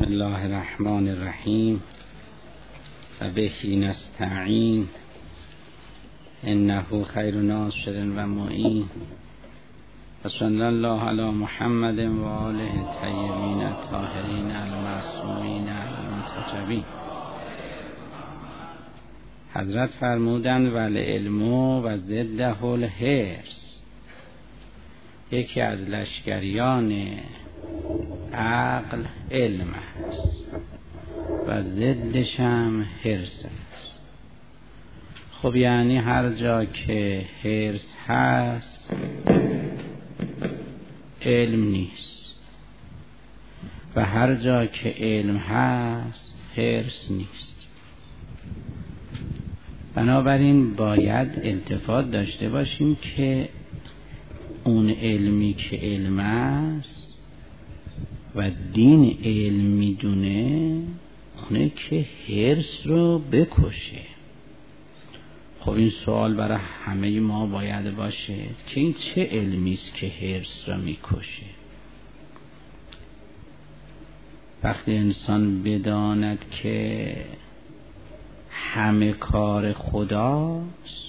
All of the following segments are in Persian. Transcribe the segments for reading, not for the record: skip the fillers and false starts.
الله الرحمن الرحیم و بهی نستعین انه خیر ناصر و معین و صلی الله علی محمد و آله الطیبین الطاهرین المعصومین المنتجبین. حضرت فرمودند والعلم و ضده الحرص، یکی از لشکریان عقل علم است و ضدش هم حرص است. خب یعنی هر جا که حرص هست علم نیست و هر جا که علم هست حرص نیست. بنابراین باید التفات داشته باشیم که اون علمی که علم است و دین علم میدونه اونه که حرص رو بکشه. خب این سوال برای همه ما باید باشه که این چه علمی است که حرص رو میکشه؟ وقتی انسان بداند که همه کار خداست،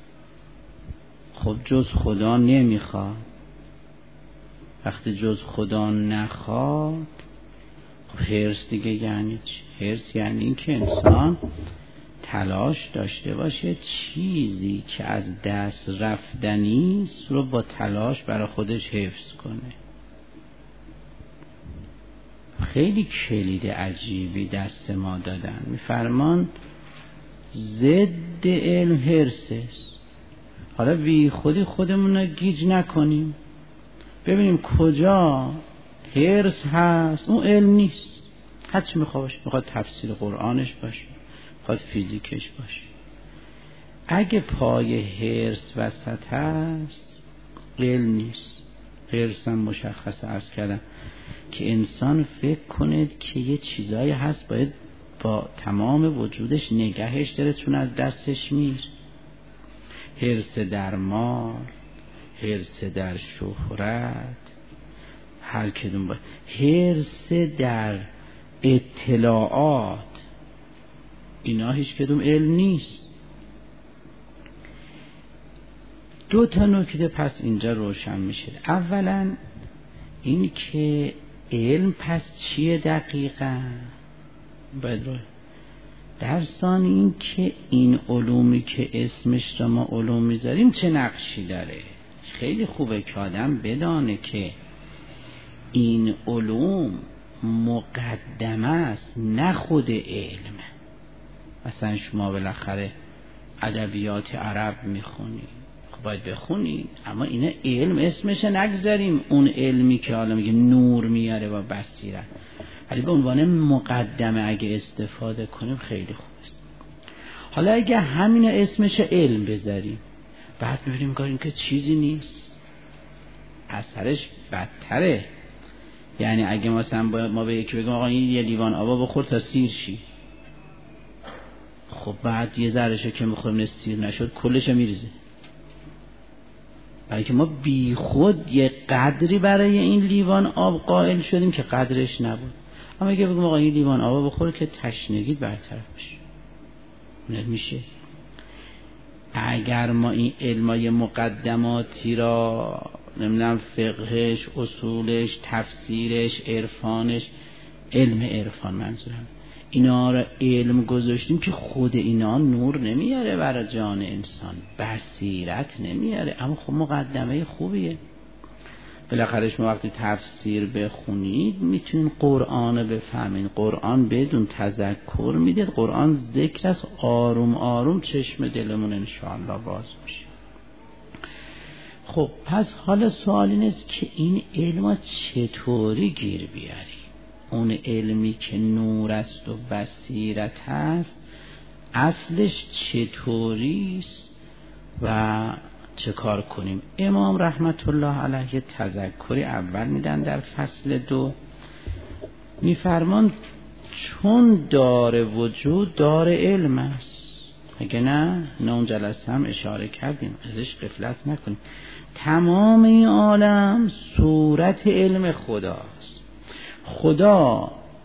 خب جز خدا نمیخواد. وقتی جز خدا نخواد خب حرص دیگه یعنی چی؟ حرص یعنی این که انسان تلاش داشته باشه چیزی که از دست رفتنی است رو با تلاش برای خودش حفظ کنه. خیلی کلید عجیبی دست ما دادن، میفرمان ضد علم حرص است. حالا بی خودمون رو گیج نکنیم، ببینیم کجا حرص هست اون علم نیست. هر چی میخواد تفسیر قرآنش باشه، میخواد فیزیکش باشه. اگه پای حرص وسط هست علم نیست. حرص هم مشخصه عرض کردم که انسان فکر کنه که یه چیزایی هست باید با تمام وجودش نگهش داره چون از دستش میره. حرص در مال، حرص در شهرت، هر کدوم باید. حرص در اطلاعات، اینا هیچ کدوم علم نیست. دو تا نکته پس اینجا روشن میشه. اولا این که علم پس چیه دقیقا باید روی در ثانی این که این علومی که اسمش را ما علوم میذاریم چه نقشی داره. خیلی خوبه که آدم بدانه که این علوم مقدمه است نه خود علم. مثلا شما بالاخره ادبیات عرب میخونید، خب باید بخونید، اما اینا علم اسمش نگذاریم اون علمی که حالا میگه نور میاره و بصیرت، ولی به عنوان مقدمه اگه استفاده کنیم خیلی خوب است. حالا اگه همین اسمش علم بذاریم بعد میبینیم کاریم که چیزی نیست، اثرش بدتره. یعنی اگه مثلا ما به یکی بگیم آقا این یه لیوان آب بخور تا سیر شی، خب بعد یه ذره‌شو که میخوریم سیر نشد کلشو میریزه. برای که ما بی خود یه قدری برای این لیوان آب قائل شدیم که قدرش نبود. اما اگه بگیم آقا این لیوان آب بخور که تشنگیت برطرف بشه، نمیشه. اگر ما این علمای مقدماتی را نمیدونم فقهش، اصولش، تفسیرش، عرفانش، علم عرفان منظورم، اینا را علم گذاشتیم که خود اینا نور نمیاره برای جان انسان، بصیرت نمیاره، اما خب مقدمه خوبیه. بالاخره شما وقتی تفسیر بخونید میتونید قرآن رو بفهمید. قرآن بدون تذکر میدید، قرآن ذکر است، آروم آروم چشم دلمون انشاءالله باز میشه. خب پس حالا سوال این است که این علم چطوری گیر بیاریم؟ اون علمی که نور است و بصیرت هست اصلش چطوری است و چه کار کنیم؟ امام رحمت الله علیه تذکری اول میدن در فصل 2، میفرمان چون دار وجود دار علم است. اگه نه اون جلسه هم اشاره کردیم، ازش غفلت نکنیم. تمام این عالم صورت علم خداست. خدا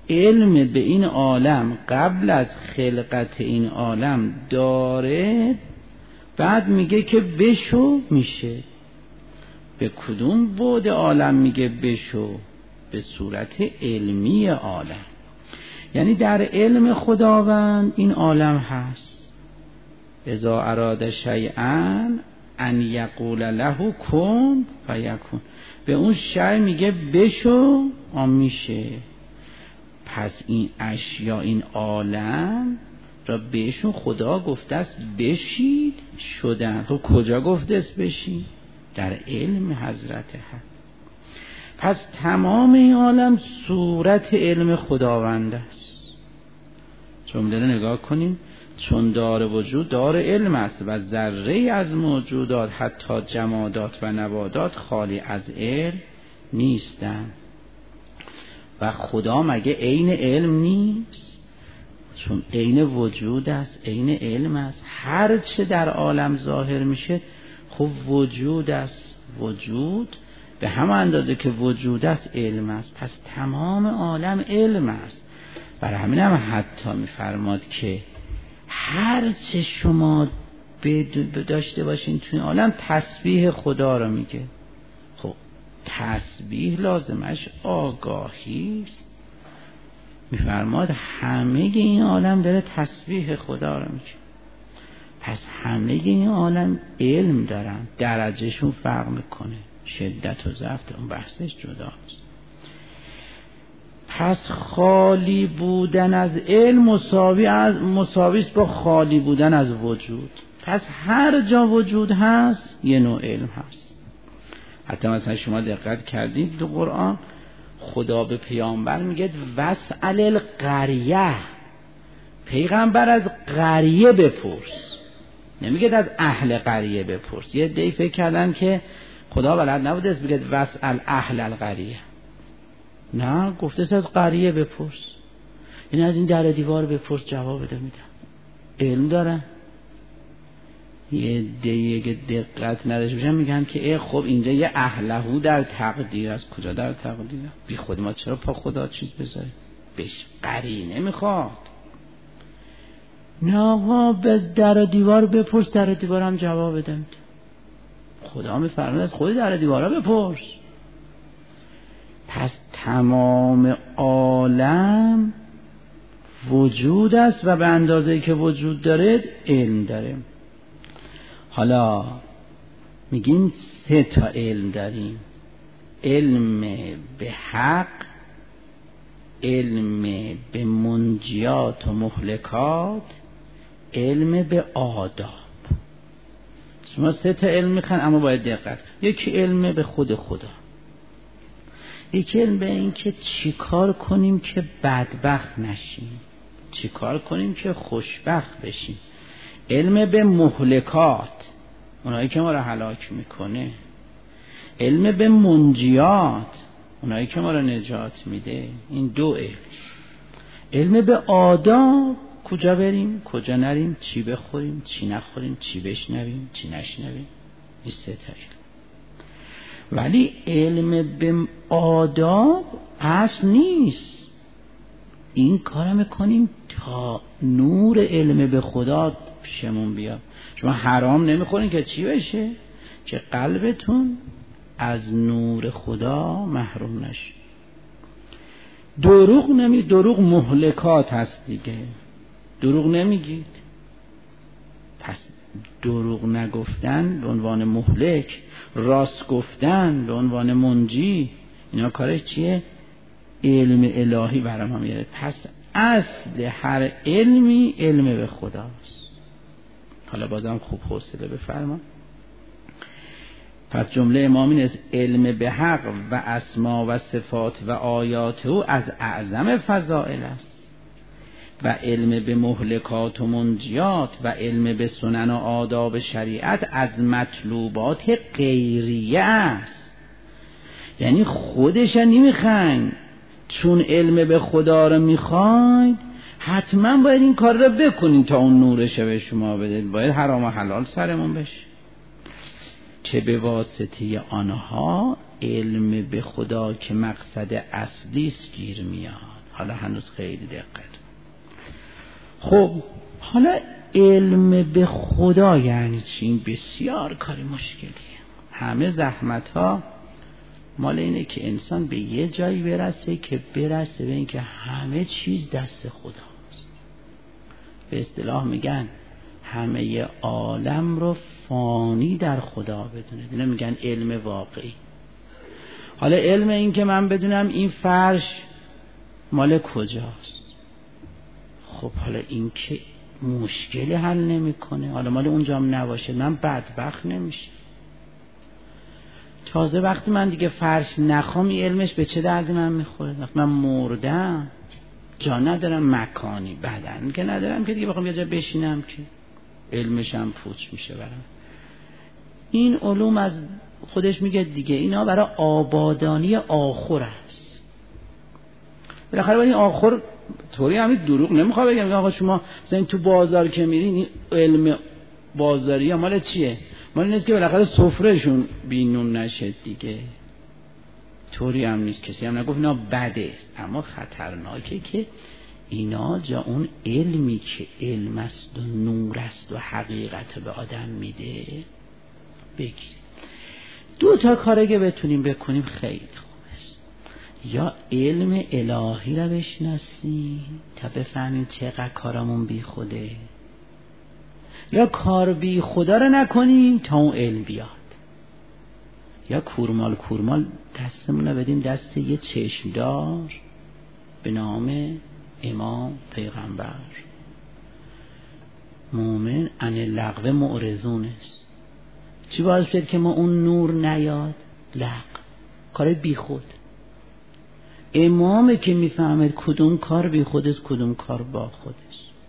علم به این عالم قبل از خلقت این عالم داره، بعد میگه که بشو میشه. به کدوم بعد عالم میگه بشو؟ به صورت علمی عالم، یعنی در علم خداوند این عالم هست. اذا اراد شیئا ان یقول له کن فیکون، به اون شیء میگه بشو آن میشه. پس این اشیا، این عالم را بهشون خدا گفته است بشید شدن. تو کجا گفته است بشید؟ در علم حضرت حق. پس تمام این عالم صورت علم خداوند است. جمله رو نگاه کنیم، چون دار وجود دار علم است و ذره از موجودات حتی جمادات و نباتات خالی از علم نیستند. و خدا مگه عین علم نیست؟ چون عین وجود است، عین علم است. هر چه در عالم ظاهر میشه خب وجود است. وجود به همه اندازه که وجود است علم است. پس تمام عالم علم است. برای همین هم حتی میفرماد که هر چه شما داشته باشین توی عالم تسبیح خدا رو میگه. خب تسبیح لازمش آگاهی است. میفرماد همه این عالم داره تسبیح خدا رو میگه. پس همه این عالم علم دارن، درجهشون فرق میکنه، شدت و ضعف اون بحثش جداست. پس خالی بودن از علم مساوی است با خالی بودن از وجود. پس هر جا وجود هست یه نوع علم هست. حتی مثلا شما دقت کردید تو قرآن خدا به پیامبر میگه واسأل القریه، پیغمبر از قریه بپرس، نمیگه از اهل قریه بپرس. یه دی فکر کردن که خدا بلد نبوده است بگه واسأل اهل القریه، نه گفته از قریه بپرس، یعنی از این در دیوار بپرس جواب بده میدم. علم داره. یه دیگه دقت نداشته باشن میگن که خب اینجا یه اهلهو در تقدیر است. کجا در تقدیر؟ بی خود ما چرا پا خدا چیز بذاره؟ بهش قرینه میخواد. نه آقا به در دیوار بپرس، در دیوار هم جواب بده. خدا میفرماید از خود در دیوارا بپرس. پس تمام عالم وجود است و به اندازه‌ای که وجود داره علم داره. حالا میگیم 3 تا علم داریم: علم به حق، علم به منجیات و مهلکات، علم به آداب. شما 3 تا علم میخوان اما باید دقت. یکی علم به خود خدا، یکی علم به این که چی کار کنیم که بدبخت نشیم، چی کار کنیم که خوشبخت بشیم. علم به مهلکات، اونایی که ما رو هلاک میکنه. علم به منجیات، اونایی که ما رو نجات میده. این 2 علم. علم به آداب، کجا بریم کجا نریم، چی بخوریم چی نخوریم، چی بشنویم چی نشنویم. این 3 تا علم. ولی علم به آداب اصل نیست. این کار میکنیم تا نور علم به خدا پیشمون بیاد. شما حرام نمیخورین که چی بشه؟ که قلبتون از نور خدا محروم نشه. دروغ مهلکات هست دیگه. دروغ نمیگید. پس دروغ نگفتن به عنوان مهلک، راست گفتن به عنوان منجی، اینا کارش چیه؟ علم الهی برای ما میاره. پس اصل هر علمی علم به خداست. حالا بازم خوب حوصله بفرما. پس جمله امام این است: علم به حق و اسما و صفات و آیات او از اعظم فضائل است و علم به مهلکات و منجیات و علم به سنن و آداب شریعت از مطلوبات غیریه است. یعنی خودش نمیخواین، چون علم به خدا رو میخواید حتما باید این کار رو بکنین تا اون نورش به شما بده. باید حرام و حلال سرمون بشه که به واسطه آنها علم به خدا که مقصد اصلی است گیر میاد. حالا هنوز خیلی دقت. خب حالا علم به خدا یعنی چی؟ این بسیار کاری مشکلیه. همه زحمت ها مال اینه که انسان به یه جایی برسه که برسه به این که همه چیز دست خداست. به اصطلاح میگن همه عالم رو فانی در خدا بدونه. دیگه میگن علم واقعی. حالا علم این که من بدونم این فرش مال کجاست. خب حالا این که مشکلی حل نمیکنه. حالا مال اونجام نباشه من بدبخت نمیشه. تازه وقتی من دیگه فرش نخوام این علمش به چه دردی من میخوره؟ وقتی من مردم جا ندارم، مکانی بدن که ندارم که دیگه بخوام یه جا بشینم که علمش هم پوچ میشه برام. این علوم از خودش میگه دیگه اینا برای آبادانی آخر است. بالاخره این آخر طوری همین دروغ نمیخواد بگم آقا شما مثلا تو بازار که میرین این علم بازاری مال چیه؟ مال نیست که بالاخره سفرهشون بینون نشه دیگه. طوری هم نیست، کسی هم نگفت اینا بده، اما خطرناکه که اینا جا اون علمی که علم است و نور است و حقیقت به آدم میده بگیریم. دو تا کاره که بتونیم بکنیم خیلی خوب است. یا علم الهی رو بشناسیم تا بفهمیم چقدر کارمون بی خوده، یا کار بی خدا رو نکنیم تا اون علم بیاد. یا کورمال دستمون رو بدیم دست یه چشمدار به نام امام پیغمبر. مومن عن اللغو معرضون است. چی باعث شد که ما اون نور نیاد؟ لغو، کار بی خود. امامه که میفهمد کدوم کار بی خود است کدوم کار با خودش.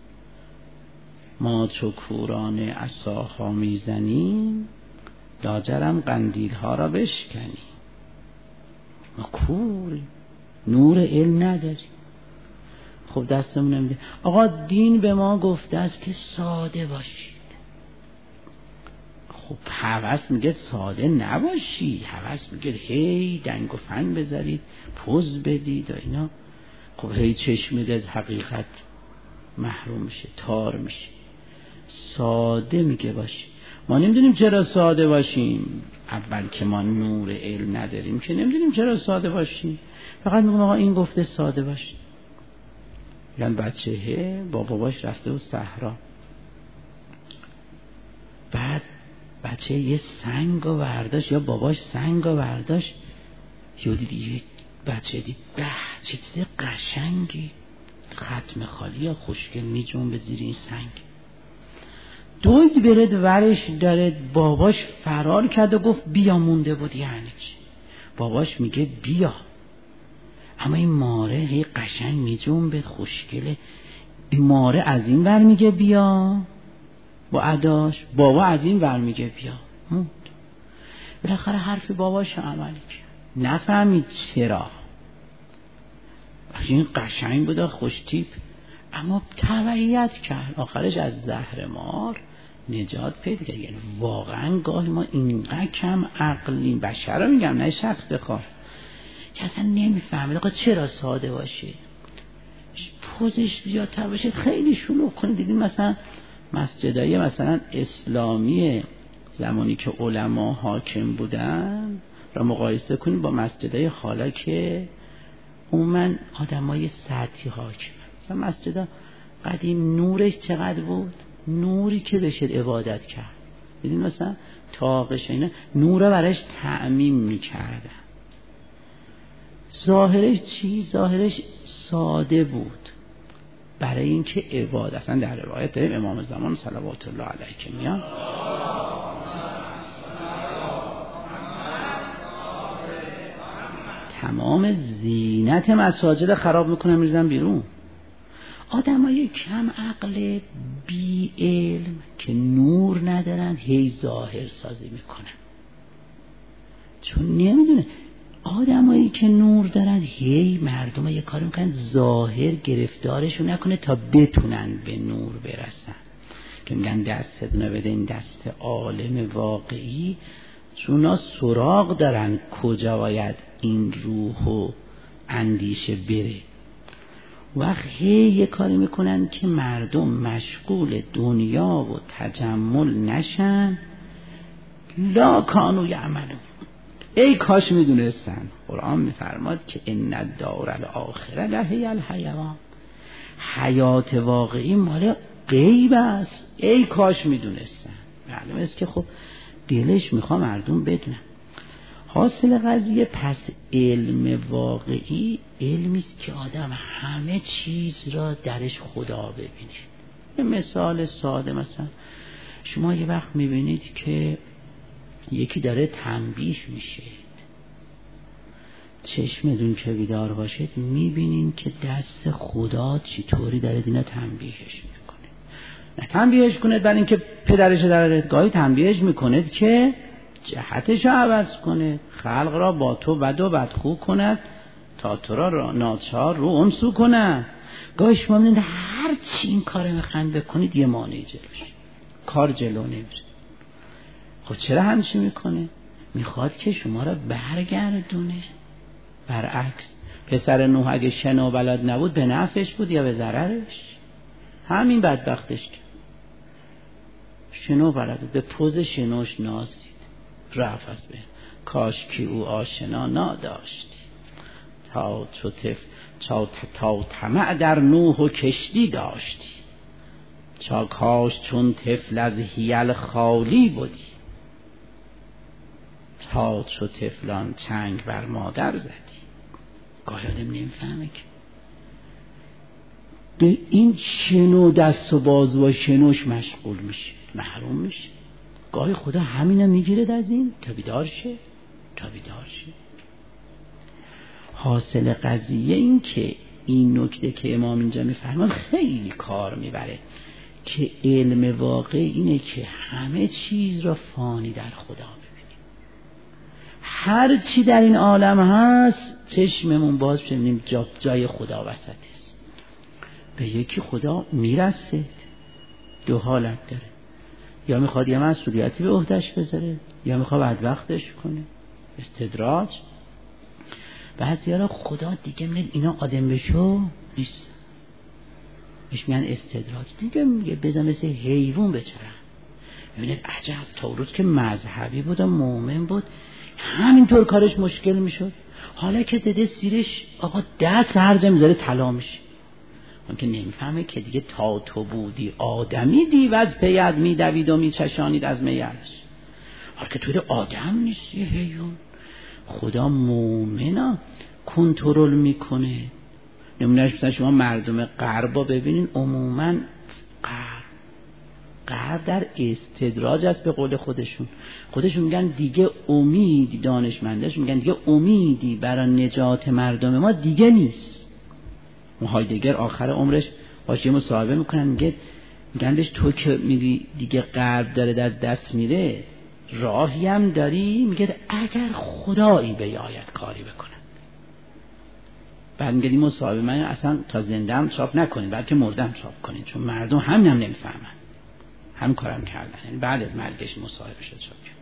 ما چو کوران عصاها میزنیم لاجرم قندیل ها را بشکنیم. ما کوریم، نور علم نداریم. خب دستمون نمیده. آقا دین به ما گفته است که ساده باشید. خب هوس میگه ساده نباشی، هوس میگه هی دنگ و فن بذارید پوز بدید و اینا. خب هی چشمید از حقیقت محروم میشه، تار میشه. ساده میگه باشی. ما نمیدونیم چرا ساده باشیم. اول که ما نور علم نداریم که نمیدونیم چرا ساده باشیم. فقط میگم آقا این گفته ساده باشی. یعنی بچه با باباش رفته و صحرا، بعد بچه یه سنگ رو برداشت یا باباش سنگ رو برداشت، یا دیدی بچه دید به چه چیز قشنگی، ختم خالی یا خوشگل می جنبه زیر این سنگ. دوید برد ورش دارد. باباش فرار کرد و گفت بیا. مونده بود یعنی چی؟ باباش میگه بیا، اما این ماره هی قشنگ می جنبه خوشگله. این ماره از این ور میگه بیا با اداش، بابا از این ور میگه بیا. موند. بالاخره حرف باباش عملی کرد. نفهمید چرا، این قشنگ بود خوش تیپ، اما تبعیت کرد. آخرش از زهر مار نجات پیدا کرد. یعنی واقعا گاهی ما اینقدر کم عقلیم، بشر رو میگم نه شخص خاص، که اصلا نمیفهمید آقا چرا ساده باشه، پوزش زیادتر باشه، خیلی شلوغ کنید. دیدین مثلا مسجدای مثلا اسلامی زمانی که علما حاکم بودن را مقایسه کنید با مسجدای حالا که عموما آدمای سطحی حاکم. مثلا مسجدا قدیم نورش چقدر بود؟ نوری که بشه عبادت کرد. دیدین مثلا طاقش اینا نور براش تعمیم میکردن. ظاهرش چی؟ ظاهرش ساده بود برای اینکه عبادت. اصلا در روایت داریم امام زمان صلوات الله علیه که میان تمام زینت مساجد خراب میکنن میریزن بیرون. آدمای کم عقل بی علم که نور ندارن هی ظاهر سازی میکنن، چون نمیدونه. آدمایی که نور دارن هی مردم یه کاری میکنن ظاهر گرفتارشون نکنه تا بتونن به نور برسن، که میگن دستتون بده این دست عالم واقعی، چون ها سراغ دارن کجا باید این روح و اندیشه بره. وقت یه کاری میکنن که مردم مشغول دنیا و تجمل نشن، لا کانوا یعملون. ای کاش میدونستن. قرآن میفرماد که ان الدار الاخره لهی الحیوان، حیات واقعی مال غیب است. ای کاش میدونستن. معلومه است که خب دلش میخواد مردم بدونن. حاصل قضیه پس علم واقعی علمی است که آدم همه چیز را درش خدا ببینه. یه مثال ساده، مثلا شما یه وقت میبینید که یکی داره تنبیه میشه، چشمتون که بیدار باشید میبینین که دست خدا چطوری داره دینا تنبیهش میکنه. نه تنبیهش کنید برای اینکه پدرش در گاهی تنبیهش میکنید که جهتش رو عوض کنه، خلق را با تو بد و بدخو کند تا تو را ناچار رو انسو کنه. گاهی شما میبینید هر چی این کار میخواین بکنید یه مانعی جلوش، کار جلو نمیره. خب چرا همچی میکنه؟ میخواد که شما را برگردونه. برعکس پسر نوح اگه شنا بلد نبود به نفعش بود یا به ضررش؟ همین بدبختش که شنا بلد بود، به پوز شنوش نازید، رفت از به کاش که او آشنا ناداشتی، تا طمع در نوح و کشتی داشتی، چا کاش چون طفل از حیل خالی بودی، تا چو طفلان چنگ بر مادر زدی. گاهی آدم نمیفهمه که به این شنو دست و بازو و شنوش مشغول میشه، محروم میشه. گاهی خدا همینو میگیرد از این تا بیدار شه. حاصل قضیه این که این نکته که امام اینجا میفرماد خیلی کار میبره که علم واقع اینه که همه چیز را فانی در خدا ببینیم. هر چی در این عالم هست چشممون باز ببینیم جای خدا وسط است. به یکی خدا میرسه، دو حالت داره، یا میخواد یه مسئولیتی به عهدهش بذاره یا میخواد بدبختش کنه، استدراج. بعضی‌ها خدا دیگه میگه اینا آدم بشو نیست، بهش میگن استدراج. دیگه میگه بزن مثل حیوان بچرن. ببینید عجب، طاروت که مذهبی بود و مؤمن بود همینطور کارش مشکل میشد، حالا که دیده زیرش آقا دست هرجا میذاره طلا میشه. اون که نمیفهمه که دیگه تا تو بودی آدمی دیو از پید میدوید و میچشانید از میدش، حالا که توی آدم نیست، یه حیوان. خدا مومنا کنترل میکنه. نمونهش مثلا شما مردم غربا ببینین، عموما غرب در استدراج است. به قول خودشون میگن دیگه امید، دانشمندش میگن دیگه امیدی برای نجات مردم ما دیگه نیست. هایدگر آخر عمرش باشه یه مصاحبه میکنن، میگن بهش تو که میگی دیگه غرب داره در دست میره، راهی هم داری؟ میگه اگر خدایی بیاید کاری بکنه. بعد میگه این مصاحبه من اصلا تا زنده هم چاپ نکنین بلکه مردم چاپ کنین، چون مردم همین هم نمیفهمن. هم کارم کردن، یعنی بعد از مرگش مصاحبه شد چاپ کرد.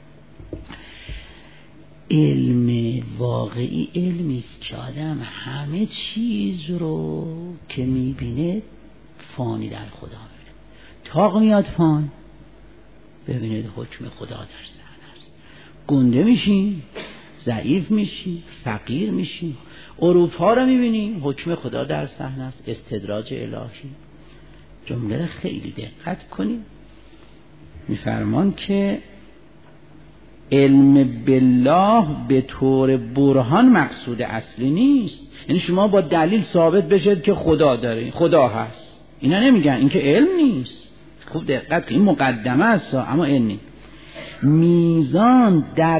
علم واقعی علمی است که آدم همه چیز رو که میبینه فانی در خدا ببینه. تاق میاد فان، ببینید حکم خدا در صحنه است. گنده میشین، ضعیف میشین، فقیر میشین. اروپا رو میبینیم حکم خدا در صحنه است، استدراج الهی. جمله رو خیلی دقت کنیم. میفرمان که علم بالله به طور برهان مقصود اصلی نیست، یعنی شما با دلیل ثابت بشید که خدا داره، خدا هست. اینا نمیگن، این که علم نیست. خوب دقت کنید، این مقدمه است اما علم نیست. میزان در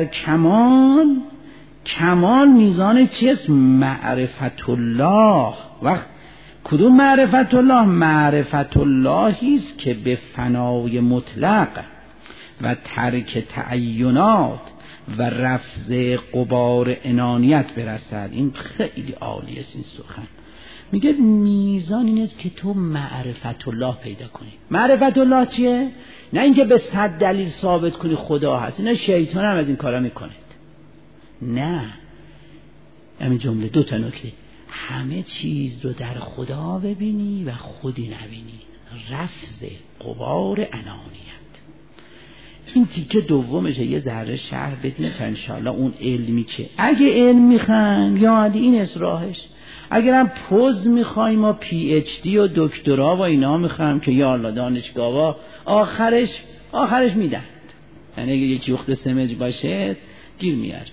کمال میزان چیست؟ معرفت الله. وقت کدوم معرفت الله؟ معرفت اللهی است که به فنای مطلق و ترک تعینات و رفض غبار انانیت برسد. این خیلی عالی است این سخن. میگه میزان این است که تو معرفت الله پیدا کنی. معرفت الله چیه؟ نه اینکه به 100 دلیل ثابت کنی خدا هست، نه شیطان هم از این کارا میکنه. نه، همین جمله 2 تا نکته. همه چیز رو در خدا ببینی و خودی نبینی. رفض غبار انانیت. این تیکه دومشه، یه ذره شرح بدین تا انشاءالله اون علمی که اگه علم میخوایم یا این اصراحش، اگرم پوز میخوایم و پی اچ دی و دکترا و اینا میخوایم که یا الله دانشگاه‌ها آخرش میدن، یعنی اگه یک یخت سمج باشه گیر میاره.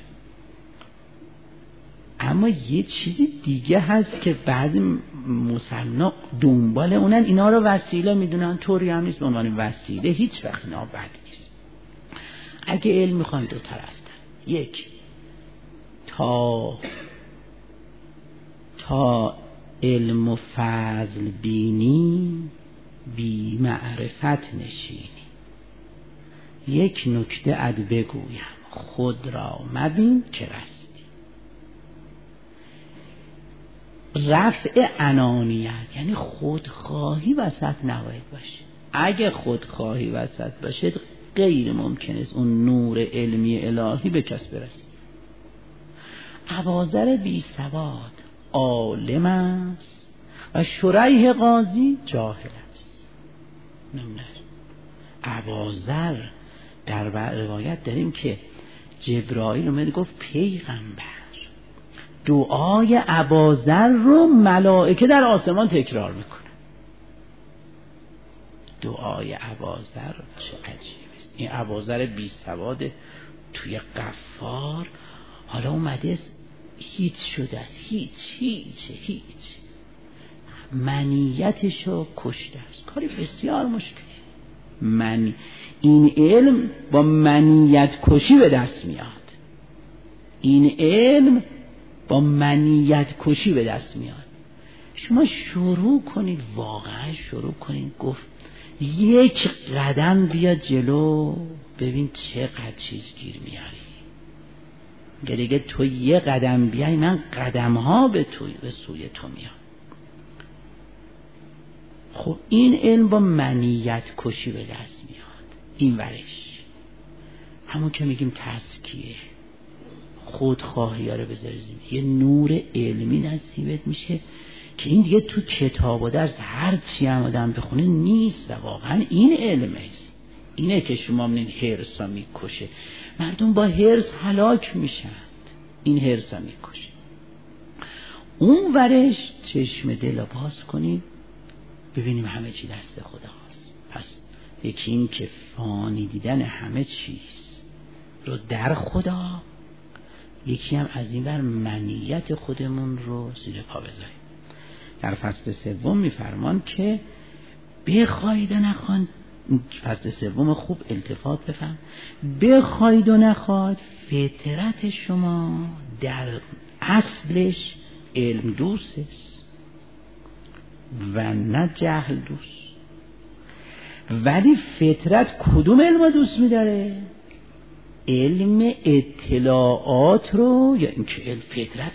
اما یه چیزی دیگه هست که بعضی مسلمان دنبال اونن، اینا رو وسیله میدونن. طوری هم نیست به عنوان وسیله، هیچ وقت اینا بد نیست. اگه علم میخوایم دو طرف دارن، یک تا علم و فضل بینی بی معرفت نشینی. یک نکته اد بگویم خود را مبین که رستی. رفع انانیت یعنی خودخواهی وسط نباید باشه. اگه خودخواهی وسط باشه غیر ممکن است اون نور علمی الهی به کس برسه. اباذر بی سواد عالم است و شریح قاضی جاهل است. نمی‌دونم. اباذر در روایت داریم که جبرائیل اومد گفت پیغمبر دعای اباذر رو ملائکه در آسمان تکرار میکنه. دعای اباذر چه عجیب است. این اباذر بی سواد توی غفار حالا اومده هیچ شده است، هیچ منیتشو کشته است. کاری بسیار مشکلی. این علم با منیت کشی به دست میاد. این علم با منیت کشی به دست میاد. شما شروع کنید، واقعا شروع کنید گفت یک قدم بیا جلو ببین چقدر چیز گیر میاری. دیگه تو یه قدم بیای من قدم ها به سوی تو میام. خب این علم با منیت کشی به دست میاد. این ورش همون که میگیم تزکیه، خودخواهی ها رو بذاری زمین، یه نور علمی نصیبت میشه که این دیگه تو کتاب و درس هر چی هم آدم بخونه نیست. و واقعا این علمه است. اینه که شما منین حرص ها میکشه. مردم با حرص هلاک میشن. این حرص ها میکشه. اون ورش چشم دل رو باز کنیم ببینیم همه چی دست خداست. پس یکی این که فانی دیدن همه چیز رو در خدا، یکی هم از این بر منیت خودمون رو زیر پا بذاریم. در فصل سوم میفرمان که بخواید و نخواید، فصل سوم خوب التفات بفهم، بخواید و نخواید فطرت شما در اصلش علم دوست است و نه جهل دوست. ولی فطرت کدوم علم دوست می‌داره؟ علم اطلاعات رو، یا اینکه فطرت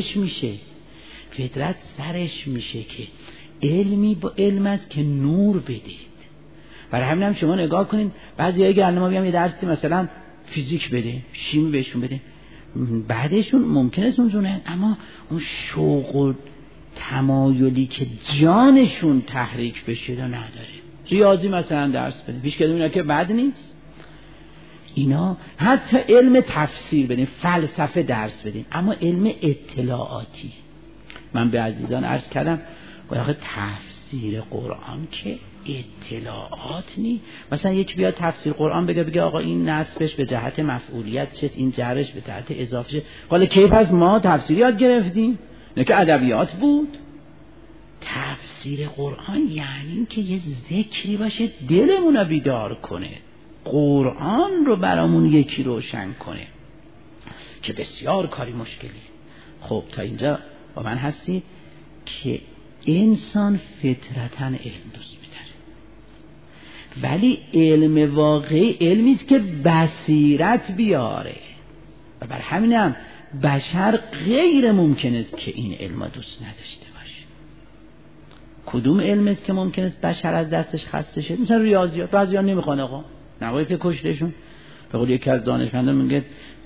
سرش میشه که علمی با علم است که نور بدید. برای همین هم شما نگاه کنین بعضی اگه الان ما بیام یه درسی مثلا فیزیک بده، شیمی بهشون بده، بعدشون ممکنه سونزونه، اما اون شوق و تمایلی که جانشون تحریک بشه رو نداره. ریاضی مثلا درس بده، پیش که که بد نیست. اینا حتی علم تفسیر بدین، فلسفه درس بدین، اما علم اطلاعاتی. من به عزیزان عرض کردم آخه تفسیر قرآن که اطلاعات نی. مثلا یک بیاد تفسیر قرآن بگه آقا این نصبش به جهت مفعولیت چه، این جرش به جهت اضافه چه. حالا کی پس ما تفسیر یاد گرفتیم؟ نه که ادبیات بود. تفسیر قرآن یعنی که یه ذکری باشه دلمون رو بیدار کنه، قرآن رو برامون یکی روشن کنه، که بسیار کاری مشکلی. خب تا اینجا با من هستی که انسان فطرتاً علم دوست می‌داره، ولی علم واقعی علمی است که بصیرت بیاره. و بر همینم بشر غیر ممکن است که این علم دوست نداشته باشه. کدوم علم است که ممکن است بشر از دستش خسته شه؟ مثلا ریاضیات. بعضیا نمیخوان آقا، نباید که کشتشون. به قول یکی از دانشمندان میگه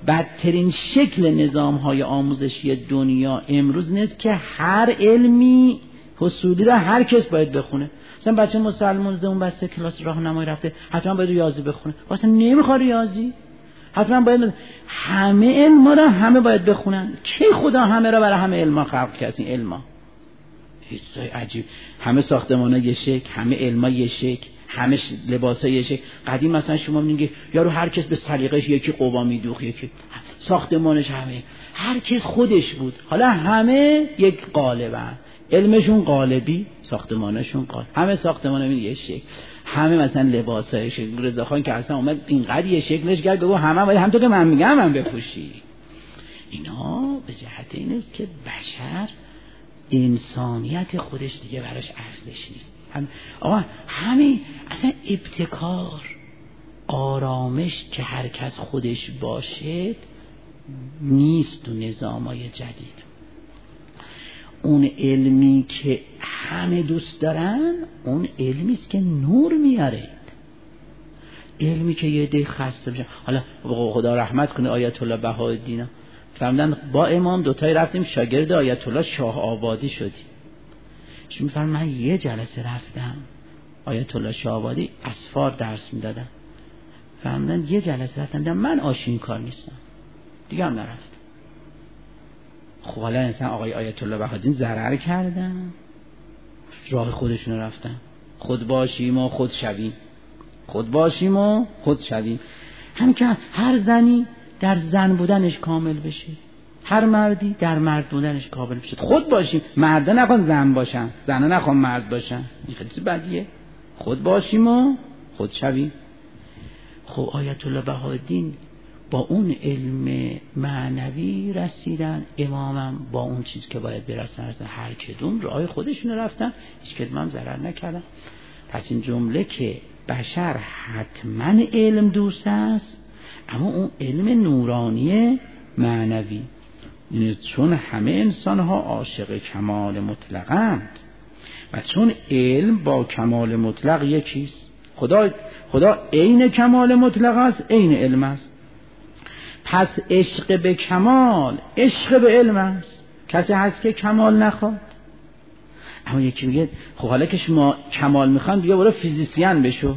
بدترین شکل نظام‌های آموزشی دنیا امروز نیست که هر علمی حصولی را هر کس باید بخونه. مثلا بچه مسلمان زده اون بسته کلاس راهنمایی رفته حتما باید ریاضی بخونه، واسه نمیخواد ریاضی، حتما باید همه علما را همه باید بخونن. کی خدا همه را برای همه علما خلق کرد؟ این علما هیچ چیز عجیب، همه ساختمان‌ها یه شکل، همه علما یه شکل، همه لباسا یه شکل. قدیم مثلا شما میگه یارو هر کس به سلیقه‌اش، یکی قوا میدوخت، یکی ساختمانش، همه هر کس خودش بود. حالا همه یک قالبن، علمشون قالبی، ساختمانشون قالب، همه ساختمانا یه شکل، همه مثلا لباسای شکل. رضاخان که اصلا اومد اینقدر یه شکلش کرد گفت همه باید همونطور که من میگم من بپوشی. اینا به جهت این است که بشر انسانیت خودش دیگه براش ارزش نیست. آقا همین اصلا ابتکار، آرامش که هر کس خودش باشد نیست تو نظامای جدید. اون علمی که همه دوست دارن اون علمی است که نور میاره، علمی که یه عده خسته بشن. حالا خدا رحمت کنه آیت الله بهاءالدین فرمودن با امام دوتایی رفتیم شاگرد آیت الله شاه آبادی شدیم. چون میفرمایند من یه جلسه رفتم آیت الله شاه آبادی اسفار درس میدادن، فرمودن یه جلسه رفتم من آشین کار نیستم دیگه هم نرفتم. خب حالا انسان آقای آیت الله بهاءالدین ضرر کردن، راه خودشون رفتن. خود باشیم و خود شویم، خود باشیم و خود شویم. همین که هر زنی در زن بودنش کامل بشه، هر مردی در مرد بودنش کامل بشه. خود باشیم، مردا نخوان زن باشن، زنها نخوان مرد باشن، این خیلی چیز بدیه. خود باشیم و خود شویم. خب آیت الله بهاءالدین با اون علم معنوی رسیدن، امامم با اون چیز که باید برسن رسیدن. هر کدوم راه خودشون رفتن، هیچ کدوم هم ضرر نکردن. پس این جمله که بشر حتما علم دوست است، اما اون علم نورانی معنوی، چون همه انسان ها عاشق کمال مطلقند و چون علم با کمال مطلق یکیست. خدا عین کمال مطلق است، عین علم است. پس عشق به کمال عشق به علم است. کسی هست که کمال نخواد؟ اما یکی میگه خب حالا که شما کمال میخوان بیا برو فیزیسین بشو.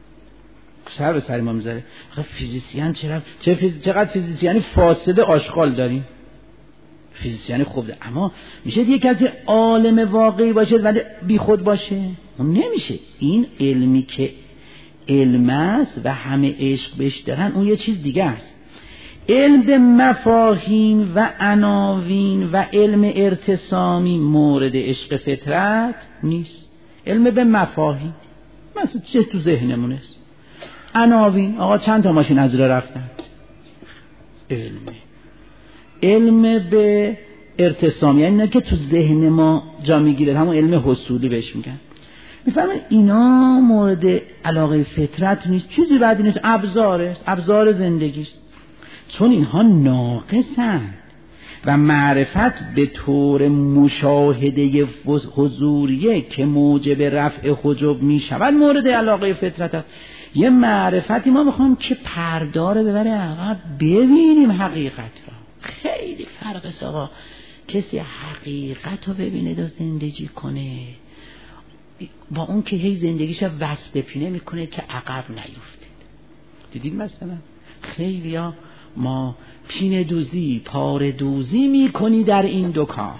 سر به سر ما میذاره. فیزیسین چقدر فیزیسیانی فاسد آشغال داریم. فیزیسیانی خوب ده. اما میشه دیگه کسی عالم واقعی باشه ولی بی خود باشه؟ اون نمیشه. این علمی که علم است و همه عشق بهش دارن اون یه چیز دیگه است. علم به مفاهیم و عناوین و علم ارتسامی مورد عشق فطرت نیست. علم به مفاهیم مثلا چه تو ذهنمون است. عناوین آقا چند تا ماشین از راه رفتن، علم به ارتسامی یعنی نه که تو ذهن ما جا میگیره، همون علم حصولی بهش میگن. میفهمن اینا مورد علاقه فطرت نیست، چیزی بعدی نیست، ابزار زندگیست. چون اینها ناقصند و معرفت به طور مشاهده حضوریه که موجب رفع حجب میشود مورد علاقه فطرت است. یه معرفتی ما میخوام که پرداره ببره عقب ببینیم حقیقت را. خیلی فرق است آقا کسی حقیقت رو ببینه و زندگی کنه با اون که هی زندگیش وسط پینه میکنه که عقب نیفتید. دیدیم مثلا خیلی ها ما پینه دوزی پاره دوزی میکنی در این دکان،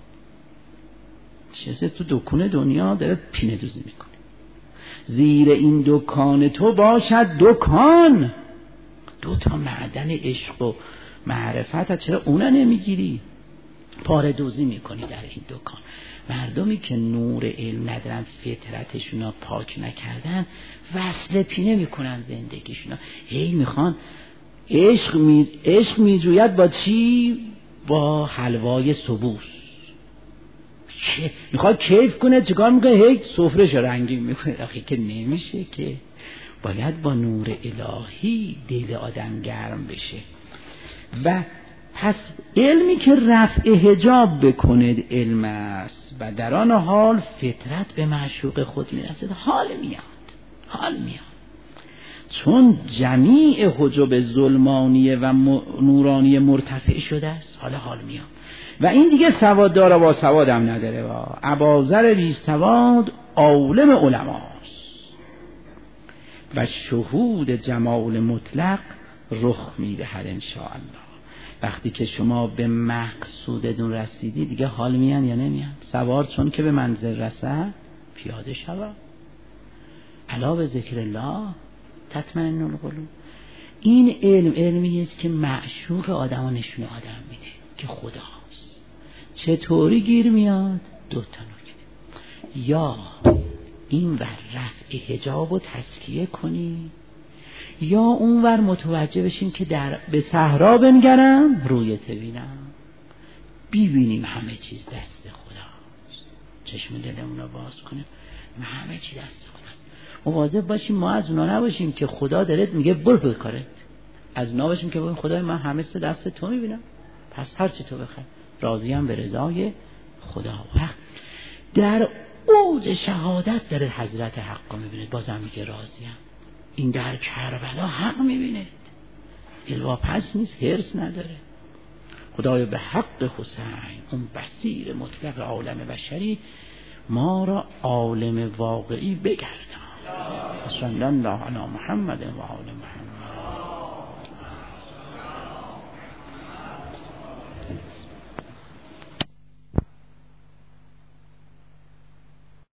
چیزی تو دکان دنیا داره پینه دوزی میکنه. زیر این دکان تو باشد دکان، 2 معدن عشق و معرفت، چرا اونا نمیگیری؟ پاره دوزی میکنی در این دکان. مردمی که نور علم ندارن، فطرتشون رو پاک نکردن، وصل پینه میکنن زندگیشون. هی میخوان عشق میجوید با چی؟ با حلوای سبوس. میخواد کیف کنه، چیکار میکنه؟ هی سفره‌شو رنگین میکنه. آخه که نمیشه، که باید با نور الهی دل آدم گرم بشه. و پس علمی که رفع حجاب بکنه علم است و در آن حال فطرت به معشوق خود میرسد. حال میاد. چون جمیع حجب ظلمانیه و نورانی مرتفع شده است. حال میام و این دیگه سواد داره با سوادم نداره. و ابازر بی سواد عالم علماست و شهود جمال مطلق رخ میدهد انشاءالله. وقتی که شما به مقصودتون رسیدی دیگه حال میان یا نمیان؟ سوار چون که به منزل رسد پیاده شود. الا به ذکر الله تطمئن القلوب. این علمیه که معشوق آدم نشون آدم میده که خداست. چطوری گیر میاد؟ دو تا نکته، یا این ور رفع حجاب و تزکیه کنی، یا اون ور متوجه بشیم که به صحرا بنگرم رویت ببینیم همه چیز دست خداست. چشم دلمون رو باز کنیم همه چیز دست خداست. مواظب باشیم ما از اونا نباشیم که خدا دارد میگه برو به کارت، از اونا باشیم که بگیم خدای من همه چیز دست تو میبینم پس هر چی تو بخوای راضیم به رضای خدا. وقت در اوج شهادت داره حضرت حق میبینید بازم میگه راضیم. این در کربلا حق میبینید، دلوا پس نیست، هرس نداره. خدای به حق حسین اون بصیر مطلق عالم بشری ما را عالم واقعی بگردان. صلی الله علی محمد و آل